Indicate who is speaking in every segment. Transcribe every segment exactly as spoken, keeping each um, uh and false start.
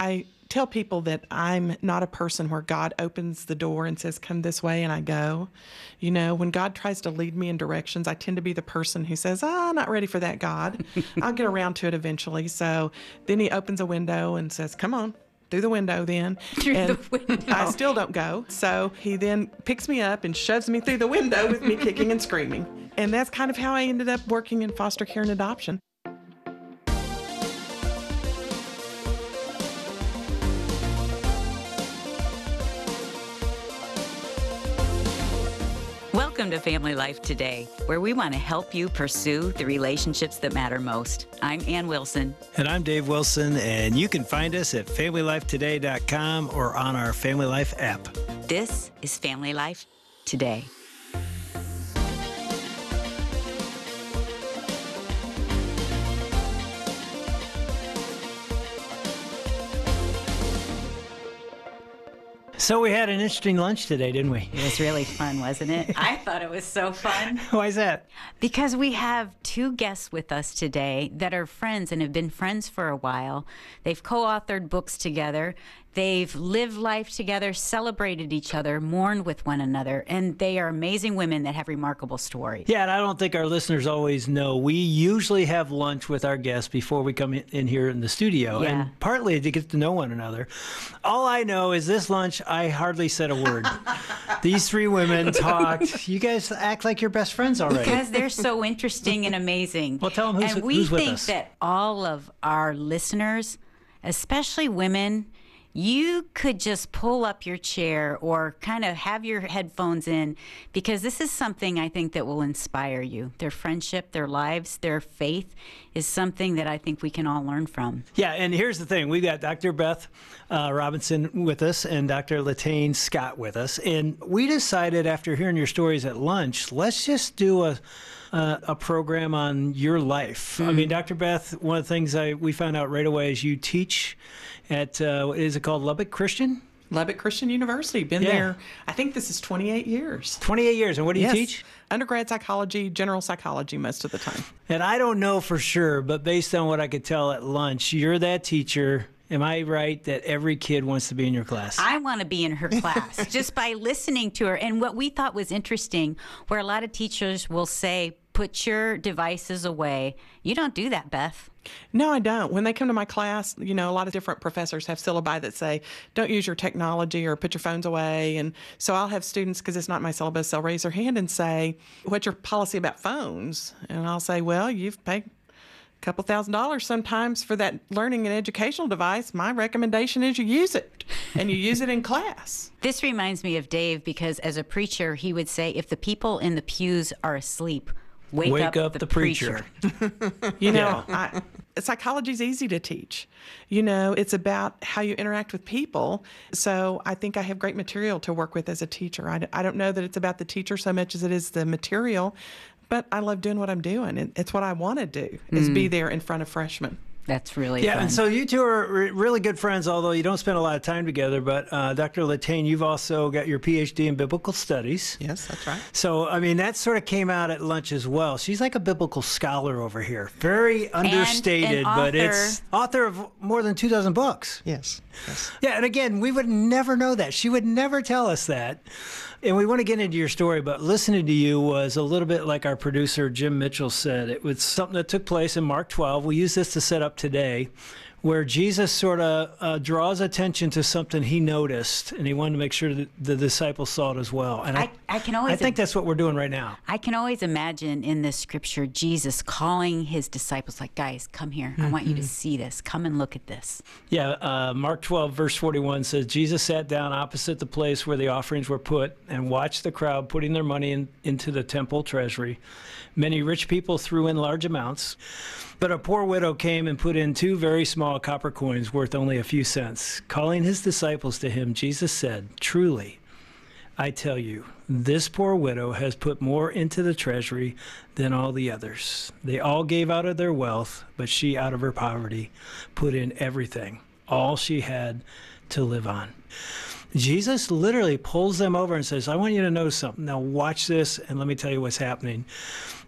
Speaker 1: I tell people that I'm not a person where God opens the door and says, come this way, and I go. You know, when God tries to lead me in directions, I tend to be the person who says, oh, I'm not ready for that, God. I'll get around to it eventually. So then he opens a window and says, come on. Through the window then.
Speaker 2: Through
Speaker 1: and
Speaker 2: the window.
Speaker 1: I still don't go. So he then picks me up and shoves me through the window with me kicking and screaming. And that's kind of how I ended up working in foster care and adoption.
Speaker 2: Welcome to Family Life Today, where we want to help you pursue the relationships that matter most. I'm Ann Wilson.
Speaker 3: And I'm Dave Wilson, and you can find us at family life today dot com or on our Family Life app.
Speaker 2: This is Family Life Today.
Speaker 3: So we had an interesting lunch today, didn't we?
Speaker 2: It was really fun, wasn't it? I thought it was so fun.
Speaker 3: Why is that?
Speaker 2: Because we have two guests with us today that are friends and have been friends for a while. They've co-authored books together. They've lived life together, celebrated each other, mourned with one another, and they are amazing women that have remarkable stories.
Speaker 3: Yeah, and I don't think our listeners always know. We usually have lunch with our guests before we come in here in the studio,
Speaker 2: Yeah.
Speaker 3: and partly to get to know one another. All I know is this lunch, I hardly said a word. These three women talked. You guys act like you're best friends already.
Speaker 2: Because they're so interesting and amazing.
Speaker 3: Well, tell them who's,
Speaker 2: and we
Speaker 3: who's with
Speaker 2: think
Speaker 3: us.
Speaker 2: that all of our listeners, especially women, you could just pull up your chair or kind of have your headphones in, because this is something I think that will inspire you. Their friendship, their lives, their faith is something that I think we can all learn from.
Speaker 3: Yeah, and here's the thing. We've got Doctor Beth uh, Robinson with us and Doctor Latane Scott with us. And we decided after hearing your stories at lunch, let's just do a uh, a program on your life. Mm. I mean, Doctor Beth, one of the things I we found out right away is you teach at, uh, what is it called, Lubbock Christian?
Speaker 1: Lubbock Christian University. Been
Speaker 3: Yeah.
Speaker 1: there, I think this is twenty-eight years.
Speaker 3: twenty-eight years. And what do you
Speaker 1: Yes.
Speaker 3: teach?
Speaker 1: Undergrad psychology, general psychology most of the time.
Speaker 3: And I don't know for sure, but based on what I could tell at lunch, you're that teacher. Am I right that every kid wants to be in your class?
Speaker 2: I want to be in her class just by listening to her. And what we thought was interesting, where a lot of teachers will say, put your devices away. You don't do that, Beth.
Speaker 1: No, I don't. When they come to my class, you know, a lot of different professors have syllabi that say, don't use your technology or put your phones away. And so I'll have students, because it's not my syllabus, they'll raise their hand and say, what's your policy about phones? And I'll say, well, you've paid a couple thousand dollars sometimes for that learning and educational device. My recommendation is you use it, and you use it in class.
Speaker 2: This reminds me of Dave, because as a preacher, he would say, if the people in the pews are asleep, wake,
Speaker 3: Wake
Speaker 2: up,
Speaker 3: up
Speaker 2: the,
Speaker 3: the
Speaker 2: preacher.
Speaker 3: preacher.
Speaker 1: You know, I, psychology is easy to teach. You know, it's about how you interact with people. So I think I have great material to work with as a teacher. I, I don't know that it's about the teacher so much as it is the material, but I love doing what I'm doing. And it's what I want to do, is be there in front of freshmen.
Speaker 2: That's really
Speaker 3: Yeah,
Speaker 2: fun.
Speaker 3: and so you two are re- really good friends, although you don't spend a lot of time together. But uh, Doctor Latane, you've also got your P H D in biblical studies.
Speaker 1: Yes, that's right.
Speaker 3: So, I mean, that sort of came out at lunch as well. She's like a biblical scholar over here. Very understated,
Speaker 2: an
Speaker 3: but
Speaker 2: author.
Speaker 3: it's author of more than two dozen books.
Speaker 4: Yes. Yes.
Speaker 3: Yeah, and again, we would never know that. She would never tell us that. And we want to get into your story, but listening to you was a little bit like our producer, Jim Mitchell, said. It was something that took place in Mark twelve. We use this to set up today, where Jesus sort of uh, draws attention to something he noticed, and he wanted to make sure that the disciples saw it as well. And I,
Speaker 2: I, I can always
Speaker 3: I think that's what we're doing right now.
Speaker 2: I can always imagine in this scripture Jesus calling his disciples, like, guys, come here. I want you to see this. Come and look at this.
Speaker 3: Yeah, uh, Mark twelve, verse forty-one says, Jesus sat down opposite the place where the offerings were put and watched the crowd putting their money in, into the temple treasury. Many rich people threw in large amounts, but a poor widow came and put in two very small copper coins worth only a few cents. Calling his disciples to him, Jesus said, truly, I tell you, this poor widow has put more into the treasury than all the others. They all gave out of their wealth, but she, out of her poverty, put in everything, all she had to live on. Jesus literally pulls them over and says, I want you to know something. Now watch this, and let me tell you what's happening.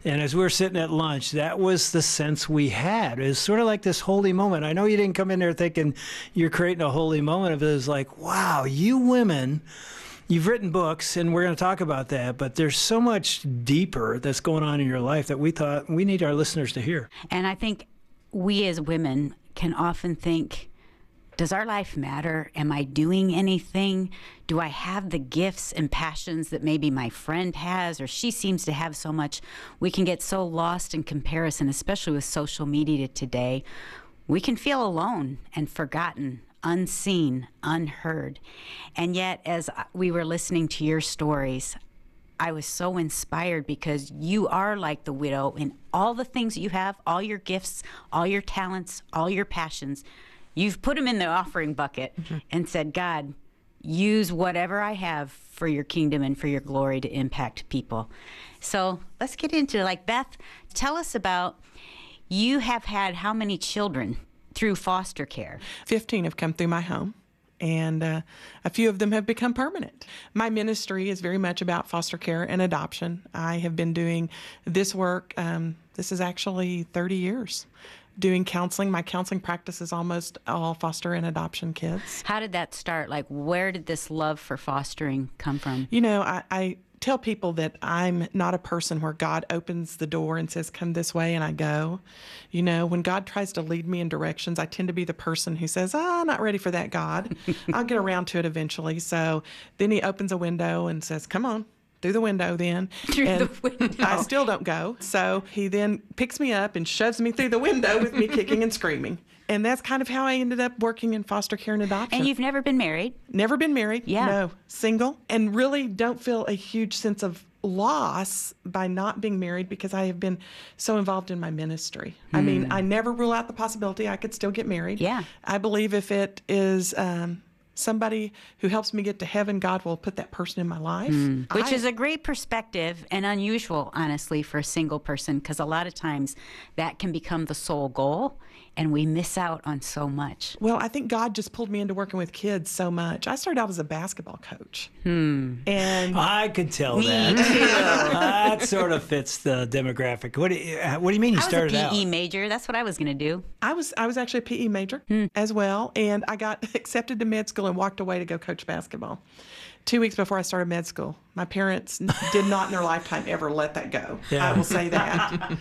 Speaker 3: And as we were sitting at lunch, that was the sense we had. It was sort of like this holy moment. I know you didn't come in there thinking you're creating a holy moment. It was like, wow, you women, you've written books, and we're going to talk about that, but there's so much deeper that's going on in your life that we thought we need our listeners to hear.
Speaker 2: And I think we as women can often think, does our life matter? Am I doing anything? Do I have the gifts and passions that maybe my friend has, or she seems to have so much? We can get so lost in comparison, especially with social media today. We can feel alone and forgotten, unseen, unheard. And yet, as we were listening to your stories, I was so inspired because you are like the widow in all the things that you have, all your gifts, all your talents, all your passions. You've put them in the offering bucket mm-hmm. and said, God, use whatever I have for your kingdom and for your glory to impact people. So let's get into, like, Beth, tell us about, you have had how many children through foster care?
Speaker 1: fifteen have come through my home, and uh, a few of them have become permanent. My ministry is very much about foster care and adoption. I have been doing this work, um, this is actually thirty years. Doing counseling. My counseling practice is almost all foster and adoption kids.
Speaker 2: How did that start? Like, where did this love for fostering come from?
Speaker 1: You know, I, I tell people that I'm not a person where God opens the door and says, come this way, and I go. You know, when God tries to lead me in directions, I tend to be the person who says, oh, I'm not ready for that, God. I'll get around to it eventually. So then he opens a window and says, come on. Through the window then.
Speaker 2: Through
Speaker 1: and
Speaker 2: the window.
Speaker 1: I still don't go. So he then picks me up and shoves me through the window with me kicking and screaming. And that's kind of how I ended up working in foster care and adoption.
Speaker 2: And you've never been married?
Speaker 1: Never been married.
Speaker 2: Yeah.
Speaker 1: No. Single. And really don't feel a huge sense of loss by not being married because I have been so involved in my ministry. Hmm. I mean, I never rule out the possibility I could still get married.
Speaker 2: Yeah.
Speaker 1: I believe if it is... Um, somebody who helps me get to heaven, God will put that person in my life.
Speaker 2: Mm. Which
Speaker 1: I,
Speaker 2: is a great perspective and unusual, honestly, for a single person, because a lot of times that can become the sole goal and we miss out on so much.
Speaker 1: Well, I think God just pulled me into working with kids so much. I started out as a basketball coach.
Speaker 2: Hmm.
Speaker 1: And
Speaker 3: I could tell
Speaker 2: Me
Speaker 3: that.
Speaker 2: too.
Speaker 3: That sort of fits the demographic. What do you, what do you mean you
Speaker 2: I was
Speaker 3: started
Speaker 2: a
Speaker 3: out?
Speaker 2: P E major. That's what I was going to do.
Speaker 1: I was I was actually a P E major
Speaker 2: Hmm.
Speaker 1: as well, and I got accepted to med school and walked away to go coach basketball. Two weeks before I started med school. My parents did not in their lifetime ever let that go.
Speaker 3: Yeah.
Speaker 1: I will say that.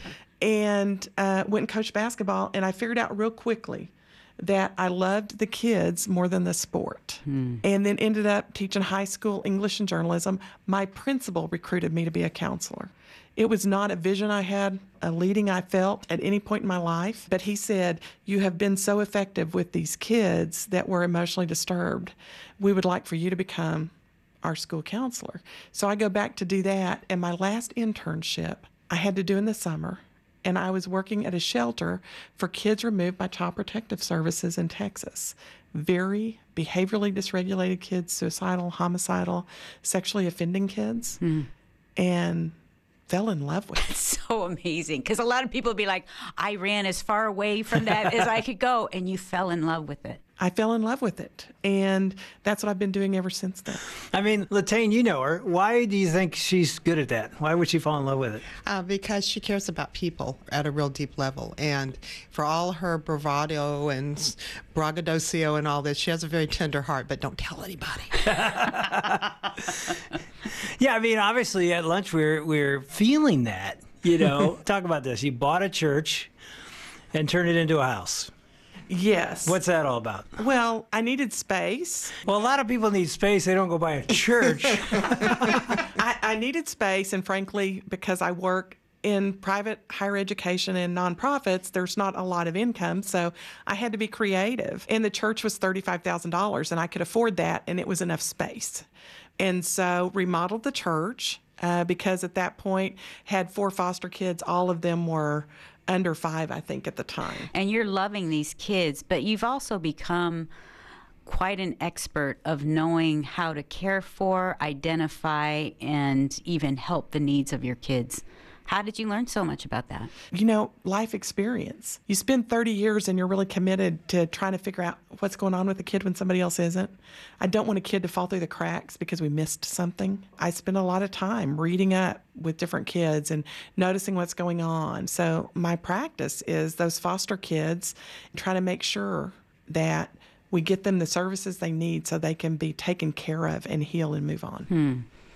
Speaker 1: And uh, went and coached basketball, and I figured out real quickly that I loved the kids more than the sport. Hmm. And then ended up teaching high school English and journalism. My principal recruited me to be a counselor. It was not a vision I had, a leading I felt at any point in my life, but he said, you have been so effective with these kids that were emotionally disturbed. We would like for you to become our school counselor. So I go back to do that, and my last internship I had to do in the summer, and I was working at a shelter for kids removed by Child Protective Services in Texas. Very behaviorally dysregulated kids, suicidal, homicidal, sexually offending kids, mm. and fell in love with it.
Speaker 2: It's so amazing, because a lot of people would be like, I ran as far away from that as I could go, and you fell in love with it.
Speaker 1: I fell in love with it, and that's what I've been doing ever since then.
Speaker 3: I mean, Latane, you know her. Why do you think she's good at that? Why would she fall in love with it?
Speaker 4: Uh, because she cares about people at a real deep level. And for all her bravado and braggadocio and all this, she has a very tender heart, but don't tell anybody.
Speaker 3: Yeah, I mean, obviously at lunch we're, we're feeling that, you know. Talk about this. You bought a church and turned it into a house.
Speaker 1: Yes.
Speaker 3: What's that all about?
Speaker 1: Well, I needed space.
Speaker 3: Well, a lot of people need space. They don't go buy a church.
Speaker 1: I, I needed space, and frankly, because I work in private higher education and nonprofits, there's not a lot of income, so I had to be creative. And the church was thirty-five thousand dollars, and I could afford that, and it was enough space. And so remodeled the church uh, because at that point had four foster kids. All of them were under five, I think, at the time.
Speaker 2: And you're loving these kids, but you've also become quite an expert of knowing how to care for, identify, and even help the needs of your kids. How did you learn so much about that?
Speaker 1: You know, life experience. You spend thirty years and you're really committed to trying to figure out what's going on with a kid when somebody else isn't. I don't want a kid to fall through the cracks because we missed something. I spend a lot of time reading up with different kids and noticing what's going on. So my practice is those foster kids, trying to make sure that we get them the services they need so they can be taken care of and heal and move on.
Speaker 2: Hmm.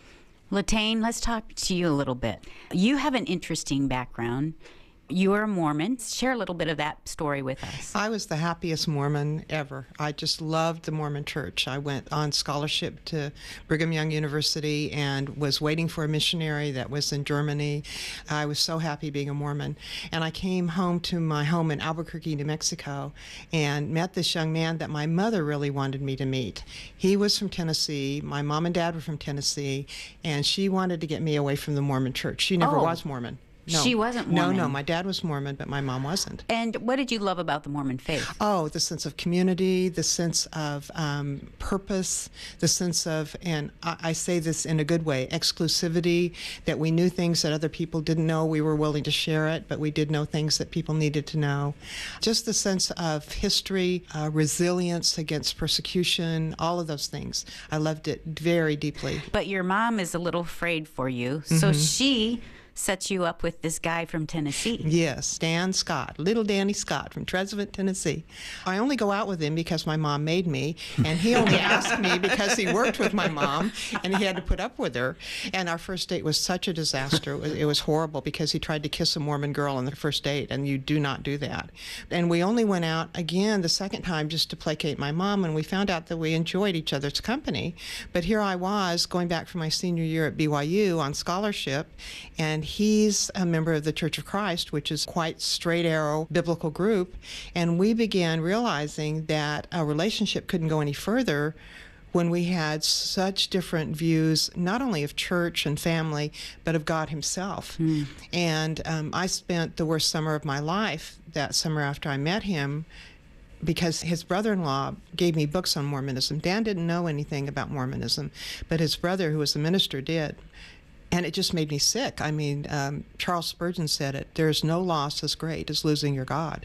Speaker 2: Latane, let's talk to you a little bit. You have an interesting background. You are a Mormon. Share a little bit of that story with us.
Speaker 4: I was the happiest Mormon ever. I just loved the Mormon church. I went on scholarship to Brigham Young University and was waiting for a missionary that was in Germany. I was so happy being a Mormon. And I came home to my home in Albuquerque, New Mexico, and met this young man that my mother really wanted me to meet. He was from Tennessee. My mom and dad were from Tennessee, and she wanted to get me away from the Mormon church. She never
Speaker 2: Oh.
Speaker 4: was Mormon. No.
Speaker 2: She wasn't
Speaker 4: No,
Speaker 2: Mormon.
Speaker 4: no. My dad was Mormon, but my mom wasn't.
Speaker 2: And what did you love about the Mormon faith?
Speaker 4: Oh, the sense of community, the sense of um, purpose, the sense of, and I, I say this in a good way, exclusivity, that we knew things that other people didn't know. We were willing to share it, but we did know things that people needed to know. Just the sense of history, uh, resilience against persecution, all of those things. I loved it very deeply.
Speaker 2: But your mom is a little afraid for you, so she sets you up with this guy from Tennessee.
Speaker 4: Yes, Dan Scott, little Danny Scott from Trezevant, Tennessee. I only go out with him because my mom made me, and he only asked me because he worked with my mom, and he had to put up with her. And our first date was such a disaster. It was, it was horrible because he tried to kiss a Mormon girl on the first date, and you do not do that. And we only went out again the second time just to placate my mom, and we found out that we enjoyed each other's company. But here I was going back for my senior year at B Y U on scholarship, and he's a member of the Church of Christ, which is quite straight arrow biblical group, and we began realizing that a relationship couldn't go any further when we had such different views, not only of church and family, but of God himself. Mm. And um, I spent the worst summer of my life that summer after I met him, because his brother-in-law gave me books on Mormonism. Dan didn't know anything about Mormonism, but his brother, who was a minister, did. And it just made me sick. I mean, um, Charles Spurgeon said it, there's no loss as great as losing your God.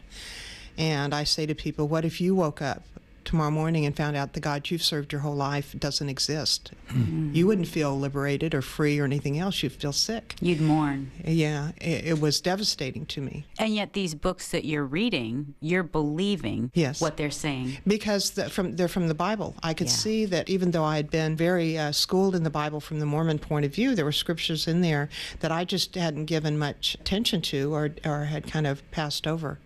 Speaker 4: And I say to people, what if you woke up tomorrow morning and found out the God you've served your whole life doesn't exist? Mm-hmm. You wouldn't feel liberated or free or anything else. You'd feel sick.
Speaker 2: You'd mourn.
Speaker 4: Yeah, it, it was devastating to me.
Speaker 2: And yet these books that you're reading, you're believing
Speaker 4: yes.
Speaker 2: what they're saying.
Speaker 4: Because the, from, they're from the Bible. I could
Speaker 2: yeah.
Speaker 4: see that even though I had been very uh, schooled in the Bible from the Mormon point of view, there were scriptures in there that I just hadn't given much attention to or, or had kind of passed over.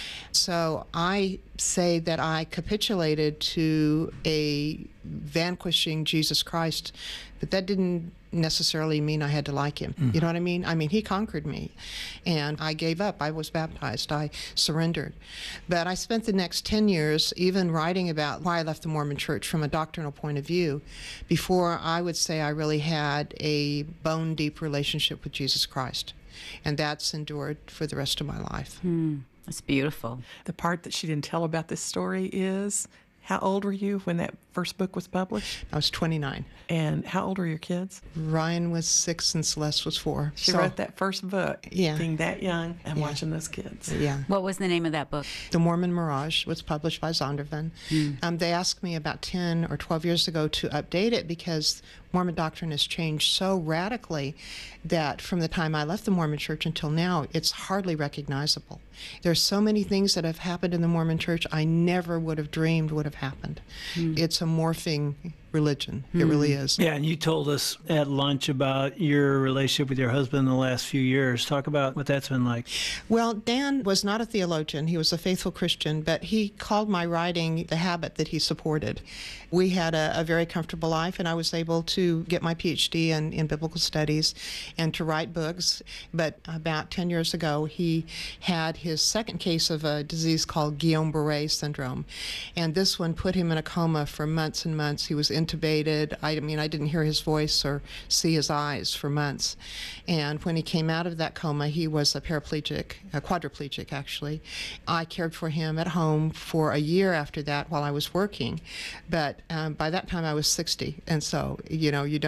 Speaker 4: So I say that I capitulated to a vanquishing Jesus Christ, but that didn't necessarily mean I had to like him. Mm. You know what I mean? I mean, he conquered me, and I gave up. I was baptized. I surrendered. But I spent the next ten years even writing about why I left the Mormon Church from a doctrinal point of view before I would say I really had a bone-deep relationship with Jesus Christ. And that's endured for the rest of my life.
Speaker 2: Mm. That's beautiful.
Speaker 1: The part that she didn't tell about this story is, how old were you when that first book was published?
Speaker 4: I was twenty-nine.
Speaker 1: And how old were your kids?
Speaker 4: Ryan was six and Celeste was four.
Speaker 1: She
Speaker 4: so,
Speaker 1: wrote that first book,
Speaker 4: yeah.
Speaker 1: being that young and
Speaker 4: yeah.
Speaker 1: watching those kids.
Speaker 4: Yeah.
Speaker 2: What was the name of that book?
Speaker 4: The Mormon Mirage was published by Zondervan. Mm. Um, they asked me about ten or twelve years ago to update it because Mormon doctrine has changed so radically that from the time I left the Mormon Church until now, it's hardly recognizable. There's so many things that have happened in the Mormon Church I never would have dreamed would have happened. Mm. It's a morphing religion. Mm. It really is.
Speaker 3: Yeah, and you told us at lunch about your relationship with your husband in the last few years. Talk about what that's been like.
Speaker 4: Well, Dan was not a theologian. He was a faithful Christian, but he called my writing the habit that he supported. We had a, a very comfortable life, and I was able to get my P H D in, in biblical studies and to write books. But about ten years ago, he had his second case of a disease called Guillain-Barré syndrome. And this one put him in a coma for months and months. He was intubated. I mean, I didn't hear his voice or see his eyes for months. And when he came out of that coma, he was a paraplegic, a quadriplegic, actually. I cared for him at home for a year after that while I was working. But um, by that time, I was sixty. And so, you know, you don't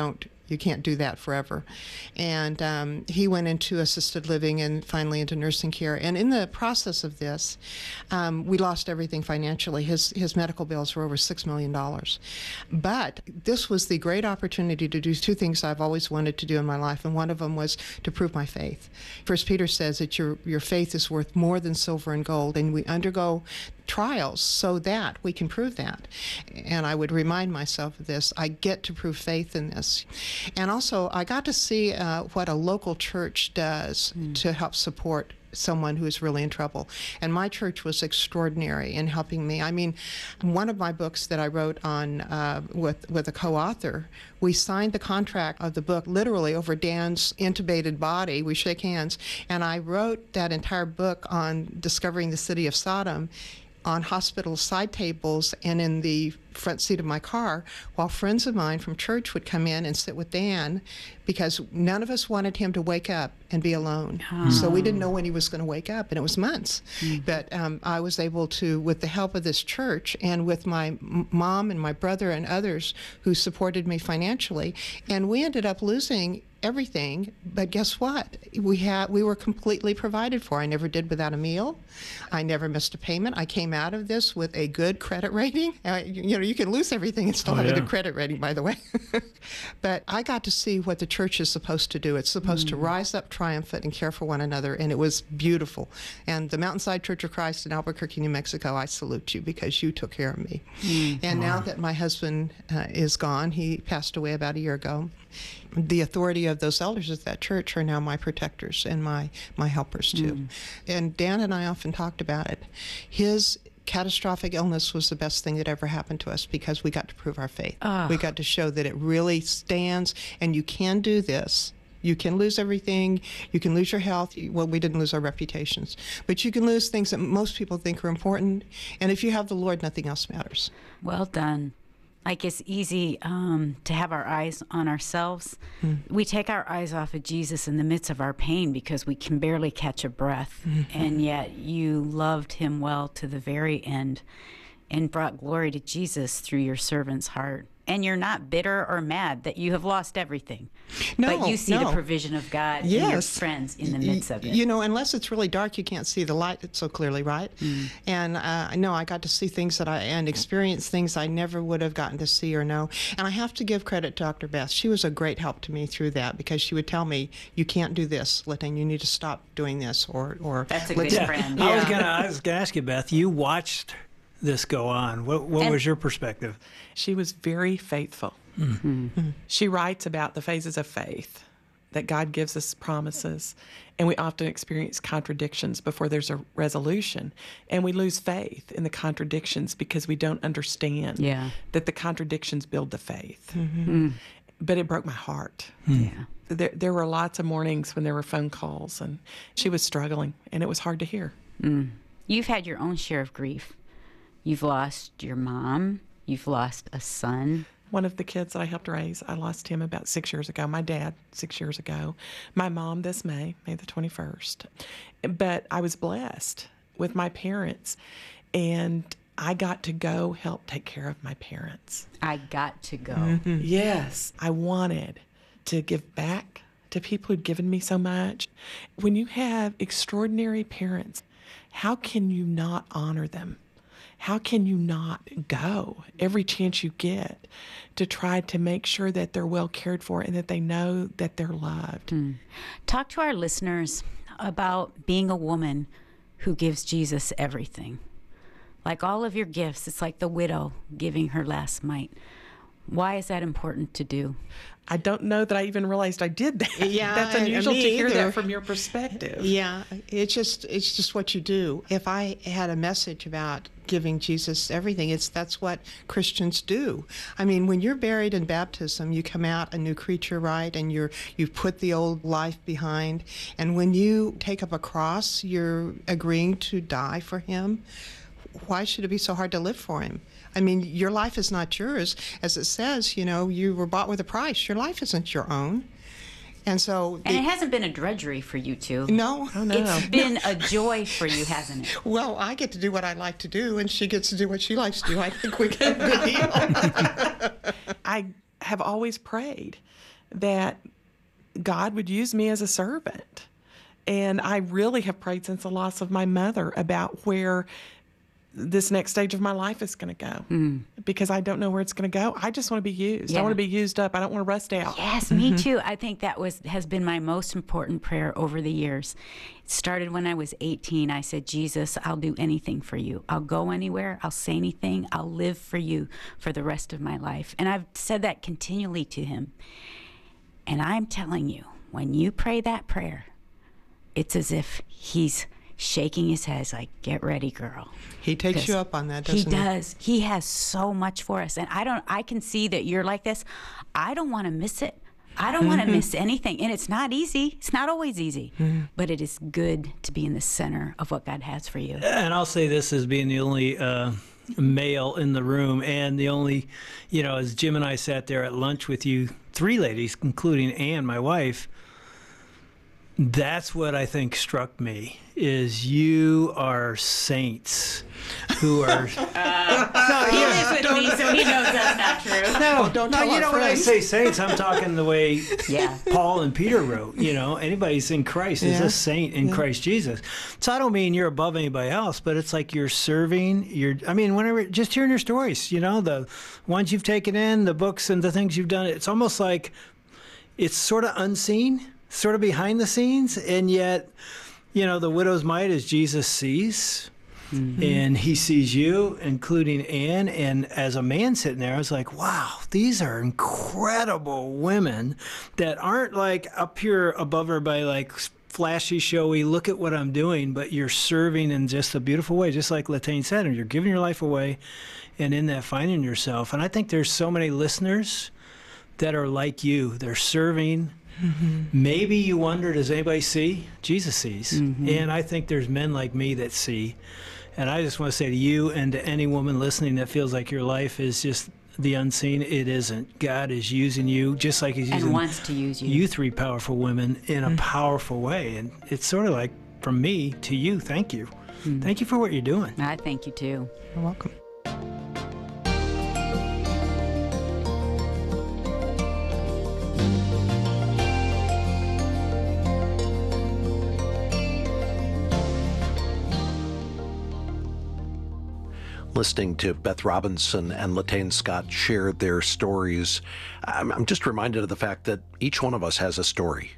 Speaker 4: You can't do that forever. And um, he went into assisted living and finally into nursing care. And in the process of this, um, we lost everything financially. His his medical bills were over six million dollars. But this was the great opportunity to do two things I've always wanted to do in my life, and one of them was to prove my faith. First Peter says that your your faith is worth more than silver and gold, and we undergo trials so that we can prove that. And I would remind myself of this. I get to prove faith in this. And also, I got to see uh, what a local church does mm. to help support someone who is really in trouble. And my church was extraordinary in helping me. I mean, one of my books that I wrote on uh, with, with a co-author, we signed the contract of the book literally over Dan's intubated body. We shake hands. And I wrote that entire book on discovering the city of Sodom on hospital side tables and in the front seat of my car, while friends of mine from church would come in and sit with Dan, because none of us wanted him to wake up and be alone. Oh. So we didn't know when he was going to wake up, and it was months. Mm. But um, I was able to, with the help of this church and with my m- mom and my brother and others who supported me financially, and we ended up losing everything, but guess what? We had we were completely provided for. I never did without a meal. I never missed a payment. I came out of this with a good credit rating. Uh, you know, you can lose everything and still
Speaker 3: oh,
Speaker 4: have
Speaker 3: yeah.
Speaker 4: a good credit rating, by the way. But I got to see what the church is supposed to do. It's supposed mm. to rise up triumphant and care for one another, and it was beautiful. And the Mountainside Church of Christ in Albuquerque, New Mexico, I salute you because you took care of me. Mm. And wow. now that my husband uh, is gone, he passed away about a year ago, the authority of those elders at that church are now my protectors and my, my helpers, too. Mm. And Dan and I often talked about it. His catastrophic illness was the best thing that ever happened to us because we got to prove our faith. Oh. We got to show that it really stands, and you can do this. You can lose everything. You can lose your health. Well, we didn't lose our reputations. But you can lose things that most people think are important. And if you have the Lord, nothing else matters.
Speaker 2: Well done. Like, it's easy um, to have our eyes on ourselves. Mm. We take our eyes off of Jesus in the midst of our pain because we can barely catch a breath. Mm-hmm. And yet you loved him well to the very end and brought glory to Jesus through your servant's heart. And you're not bitter or mad that you have lost everything.
Speaker 4: No,
Speaker 2: but you see
Speaker 4: no.
Speaker 2: the provision of God
Speaker 4: yes.
Speaker 2: and your friends in the midst of it.
Speaker 4: You know, unless it's really dark, you can't see the light so clearly, right? Mm. And uh, I know I got to see things that I, and experience things I never would have gotten to see or know. And I have to give credit to Doctor Beth. She was a great help to me through that because she would tell me, you can't do this, Latanya, you need to stop doing this. Or, or
Speaker 2: That's a good
Speaker 3: yeah.
Speaker 2: friend.
Speaker 3: I
Speaker 2: Yeah.
Speaker 3: was gonna, I was gonna ask you, Beth, you watched this go on. What, what
Speaker 2: And-
Speaker 3: was your perspective?
Speaker 1: She was very faithful.
Speaker 3: Mm-hmm.
Speaker 1: Mm-hmm. She writes about the phases of faith, that God gives us promises, and we often experience contradictions before there's a resolution. And we lose faith in the contradictions because we don't understand
Speaker 2: Yeah.
Speaker 1: that the contradictions build the faith.
Speaker 2: Mm-hmm. Mm.
Speaker 1: But it broke my heart.
Speaker 2: Yeah.
Speaker 1: There, there were lots of mornings when there were phone calls, and she was struggling, and it was hard to hear.
Speaker 2: Mm. You've had your own share of grief. You've lost your mom. You've lost a son.
Speaker 1: One of the kids that I helped raise, I lost him about six years ago. My dad, six years ago. My mom this May, May the twenty-first. But I was blessed with my parents, and I got to go help take care of my parents.
Speaker 2: I got to go.
Speaker 1: Mm-hmm. Yes, I wanted to give back to people who'd given me so much. When you have extraordinary parents, how can you not honor them? How can you not go every chance you get to try to make sure that they're well cared for and that they know that they're loved?
Speaker 2: Mm. Talk to our listeners about being a woman who gives Jesus everything. Like all of your gifts, it's like the widow giving her last mite. Why is that important to do?
Speaker 1: I don't know that I even realized I did that.
Speaker 4: Yeah,
Speaker 1: That's
Speaker 4: and-
Speaker 1: unusual
Speaker 4: me
Speaker 1: to hear
Speaker 4: either.
Speaker 1: that from your perspective.
Speaker 4: Yeah, it's just it's just what you do. If I had a message about giving Jesus everything, it's that's what Christians do. I mean, when you're buried in baptism, you come out a new creature, right? And you're you've put the old life behind. And when you take up a cross, you're agreeing to die for him. Why should it be so hard to live for him? I mean, your life is not yours. As it says, you know, you were bought with a price. Your life isn't your own. And so...
Speaker 2: And
Speaker 4: the-
Speaker 2: it hasn't been a drudgery for you two.
Speaker 4: No.
Speaker 1: Oh, no.
Speaker 2: It's been a joy for you, hasn't it?
Speaker 4: Well, I get to do what I like to do, and she gets to do what she likes to do. I think we got a good deal.
Speaker 1: I have always prayed that God would use me as a servant. And I really have prayed since the loss of my mother about where this next stage of my life is going to go, mm. because I don't know where it's going to go. I just want to be used. Yeah. I want to be used up. I don't want to rust out.
Speaker 2: Yes, mm-hmm. me too. I think that was has been my most important prayer over the years. It started when I was eighteen. I said, Jesus, I'll do anything for you. I'll go anywhere. I'll say anything. I'll live for you for the rest of my life. And I've said that continually to him. And I'm telling you, when you pray that prayer, it's as if he's shaking his head like, get ready, girl.
Speaker 4: He takes you up on that, doesn't he?
Speaker 2: He does. He has so much for us. And I don't, I can see that you're like this. I don't want to miss it. I don't mm-hmm. want to miss anything. And it's not easy. It's not always easy. Mm-hmm. But it is good to be in the center of what God has for you.
Speaker 3: And I'll say this as being the only uh, male in the room, and the only, you know, as Jim and I sat there at lunch with you, three ladies, including Ann, my wife, that's what I think struck me, is you are saints who are...
Speaker 2: uh, no, he lives with me, so he knows that's not true.
Speaker 3: No,
Speaker 4: don't
Speaker 3: no,
Speaker 4: tell
Speaker 3: you know, when I
Speaker 4: friends.
Speaker 3: say saints, I'm talking the way
Speaker 2: yeah.
Speaker 3: Paul and Peter wrote. You know, anybody who's in Christ is
Speaker 4: yeah.
Speaker 3: a saint in yeah. Christ Jesus. So I don't mean you're above anybody else, but it's like you're serving. You're, I mean, whenever, just hearing your stories, you know, the ones you've taken in, the books and the things you've done, it's almost like it's sort of unseen, sort of behind the scenes, and yet, you know, the widow's mite is Jesus sees, mm-hmm. and he sees you, including Ann, and as a man sitting there, I was like, wow, these are incredible women that aren't like up here above everybody, like flashy, showy, look at what I'm doing, but you're serving in just a beautiful way, just like Latane said, and you're giving your life away, and in that finding yourself. And I think there's so many listeners that are like you. They're serving. Mm-hmm. Maybe you wonder, does anybody see? Jesus sees. Mm-hmm. And I think there's men like me that see. And I just want to say to you and to any woman listening that feels like your life is just the unseen, it isn't. God is using you just like he's using
Speaker 2: and wants to use you.
Speaker 3: you three powerful women in a mm-hmm. powerful way. And it's sort of like from me to you, thank you. Mm-hmm. Thank you for what you're doing.
Speaker 2: I thank you too.
Speaker 4: You're welcome.
Speaker 5: Listening to Beth Robinson and Latane Scott share their stories, I'm, I'm just reminded of the fact that each one of us has a story.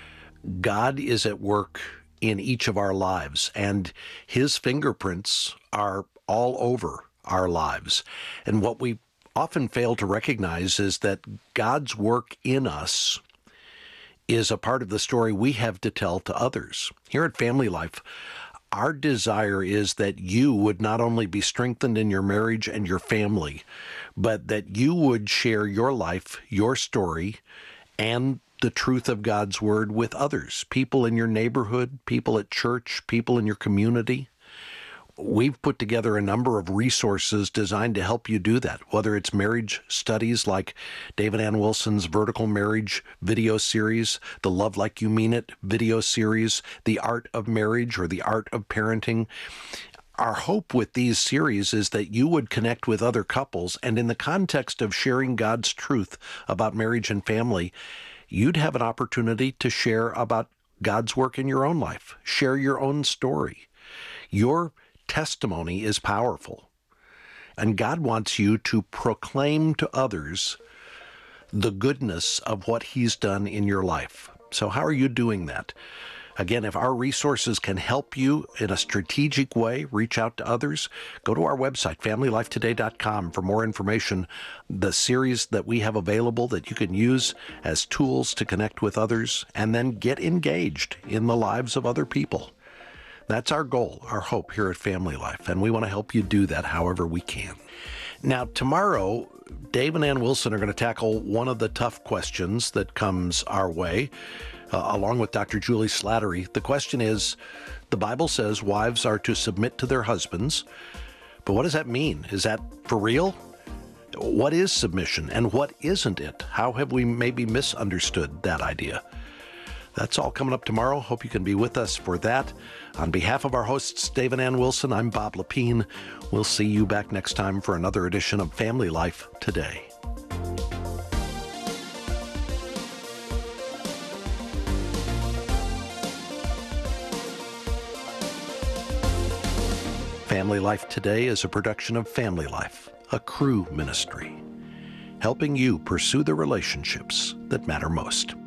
Speaker 5: God is at work in each of our lives, and his fingerprints are all over our lives. And what we often fail to recognize is that God's work in us is a part of the story we have to tell to others. Here at Family Life, our desire is that you would not only be strengthened in your marriage and your family, but that you would share your life, your story, and the truth of God's word with others, people in your neighborhood, people at church, people in your community. We've put together a number of resources designed to help you do that, whether it's marriage studies like David Ann Wilson's Vertical Marriage video series, the Love Like You Mean It video series, The Art of Marriage or The Art of Parenting. Our hope with these series is that you would connect with other couples, and in the context of sharing God's truth about marriage and family, you'd have an opportunity to share about God's work in your own life, share your own story. Your testimony is powerful, and God wants you to proclaim to others the goodness of what he's done in your life. So how are you doing that? Again, if our resources can help you in a strategic way, reach out to others, go to our website, family life today dot com, for more information, the series that we have available that you can use as tools to connect with others, and then get engaged in the lives of other people. That's our goal, our hope here at Family Life, and we want to help you do that however we can. Now, tomorrow, Dave and Ann Wilson are going to tackle one of the tough questions that comes our way, uh, along with Doctor Julie Slattery. The question is, the Bible says wives are to submit to their husbands, but what does that mean? Is that for real? What is submission, and what isn't it? How have we maybe misunderstood that idea? That's all coming up tomorrow. Hope you can be with us for that. On behalf of our hosts, Dave and Ann Wilson, I'm Bob Lepine. We'll see you back next time for another edition of Family Life Today. Family Life Today is a production of Family Life, a Cru ministry, helping you pursue the relationships that matter most.